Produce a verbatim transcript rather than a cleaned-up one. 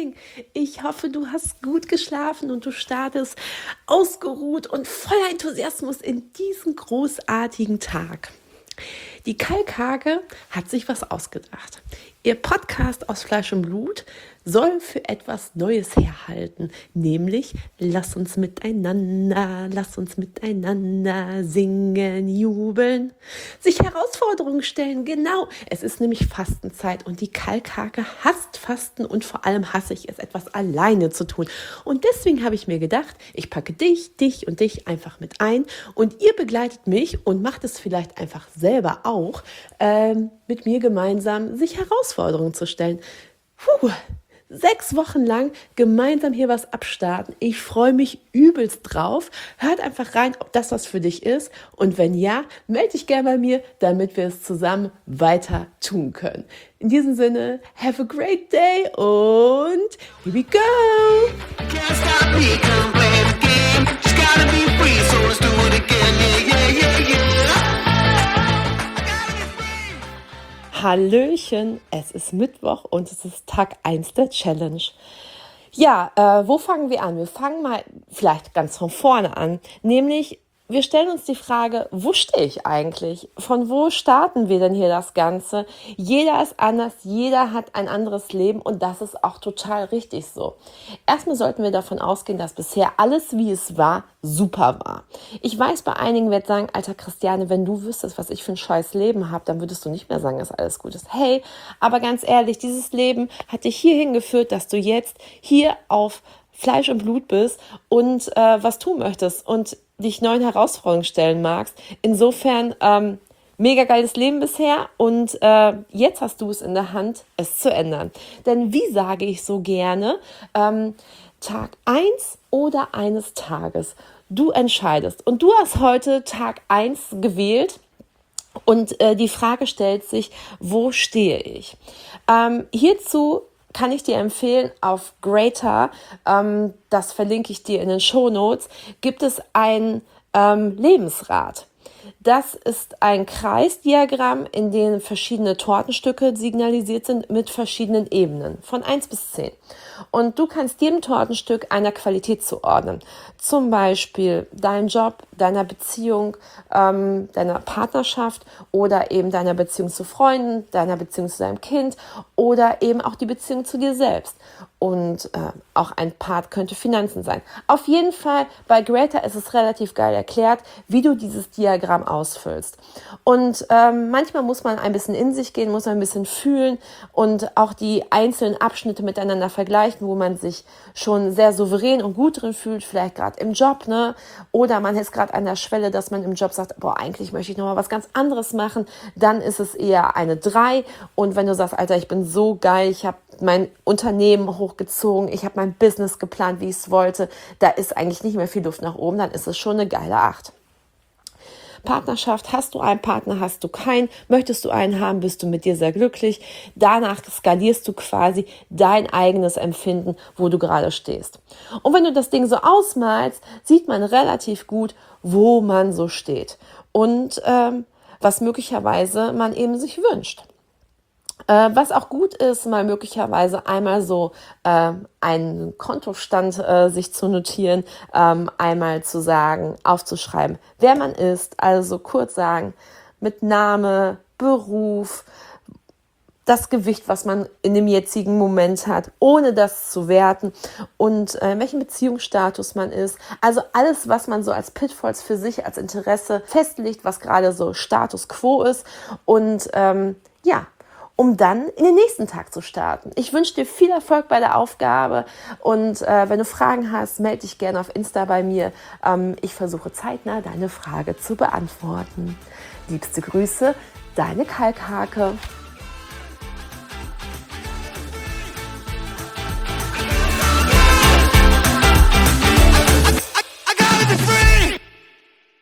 Morning! Ich hoffe, du hast gut geschlafen und du startest ausgeruht und voller Enthusiasmus in diesen großartigen Tag. Die Kalkhake hat sich was ausgedacht. Ihr Podcast aus Fleisch und Blut soll für etwas Neues herhalten, nämlich lass uns miteinander, lass uns miteinander singen, jubeln, sich Herausforderungen stellen. Genau, es ist nämlich Fastenzeit und die Kalkhake hasst Fasten und vor allem hasse ich es, etwas alleine zu tun. Und deswegen habe ich mir gedacht, ich packe dich, dich und dich einfach mit ein und ihr begleitet mich und macht es vielleicht einfach selber auch, ähm, mit mir gemeinsam sich Herausforderungen zu stellen. Puh. Sechs Wochen lang gemeinsam hier was abstarten. Ich freue mich übelst drauf. Hört einfach rein, ob das was für dich ist. Und wenn ja, melde dich gerne bei mir, damit wir es zusammen weiter tun können. In diesem Sinne, have a great day und here we go! Can't stop me, come play the game. Just gotta be free, so let's do it again. Yeah, yeah, yeah, yeah. Hallöchen, es ist Mittwoch und es ist Tag eins der Challenge. Ja, äh, wo fangen wir an? Wir fangen mal vielleicht ganz von vorne an, nämlich wir stellen uns die Frage, wo stehe ich eigentlich? Von wo starten wir denn hier das Ganze? Jeder ist anders, jeder hat ein anderes Leben und das ist auch total richtig so. Erstmal sollten wir davon ausgehen, dass bisher alles, wie es war, super war. Ich weiß, bei einigen wird sagen, alter Christiane, wenn du wüsstest, was ich für ein scheiß Leben habe, dann würdest du nicht mehr sagen, dass alles gut ist. Hey, aber ganz ehrlich, dieses Leben hat dich hierhin geführt, dass du jetzt hier auf Fleisch und Blut bist und äh, was tun möchtest und dich neuen Herausforderungen stellen magst. Insofern ähm, mega geiles Leben bisher und äh, jetzt hast du es in der Hand, es zu ändern. Denn wie sage ich so gerne, ähm, Tag eins oder eines Tages, du entscheidest. Und du hast heute Tag eins gewählt und äh, die Frage stellt sich, wo stehe ich? Ähm, hierzu kann ich dir empfehlen, auf Greater, ähm, das verlinke ich dir in den Shownotes, gibt es ein ähm, Lebensrad. Das ist ein Kreisdiagramm, in dem verschiedene Tortenstücke signalisiert sind mit verschiedenen Ebenen, von eins bis zehn. Und du kannst jedem Tortenstück einer Qualität zuordnen. Zum Beispiel dein Job, deiner Beziehung, ähm, deiner Partnerschaft oder eben deiner Beziehung zu Freunden, deiner Beziehung zu deinem Kind oder eben auch die Beziehung zu dir selbst. Und äh, auch ein Part könnte Finanzen sein. Auf jeden Fall, bei Greater ist es relativ geil erklärt, wie du dieses Diagramm ausfüllst. Und ähm, manchmal muss man ein bisschen in sich gehen, muss man ein bisschen fühlen und auch die einzelnen Abschnitte miteinander vergleichen, wo man sich schon sehr souverän und gut drin fühlt, vielleicht gerade im Job, ne? Oder man ist gerade an der Schwelle, dass man im Job sagt, boah, eigentlich möchte ich nochmal was ganz anderes machen. Dann ist es eher eine drei. Und wenn du sagst, Alter, ich bin so geil, ich habe mein Unternehmen hochgezogen, ich habe mein Business geplant, wie ich es wollte, da ist eigentlich nicht mehr viel Luft nach oben, dann ist es schon eine geile acht. Partnerschaft, hast du einen Partner, hast du keinen, möchtest du einen haben, bist du mit dir sehr glücklich, danach skalierst du quasi dein eigenes Empfinden, wo du gerade stehst. Und wenn du das Ding so ausmalst, sieht man relativ gut, wo man so steht und ähm, was möglicherweise man eben sich wünscht. Äh, was auch gut ist, mal möglicherweise einmal so äh, einen Kontostand äh, sich zu notieren, ähm, einmal zu sagen, aufzuschreiben, wer man ist, also kurz sagen, mit Name, Beruf, das Gewicht, was man in dem jetzigen Moment hat, ohne das zu werten und äh, welchen Beziehungsstatus man ist. Also alles, was man so als Pitfalls für sich, als Interesse festlegt, was gerade so Status Quo ist und ähm, ja, um dann in den nächsten Tag zu starten. Ich wünsche dir viel Erfolg bei der Aufgabe und äh, wenn du Fragen hast, melde dich gerne auf Insta bei mir. Ähm, ich versuche zeitnah deine Frage zu beantworten. Liebste Grüße, deine Kalkhake.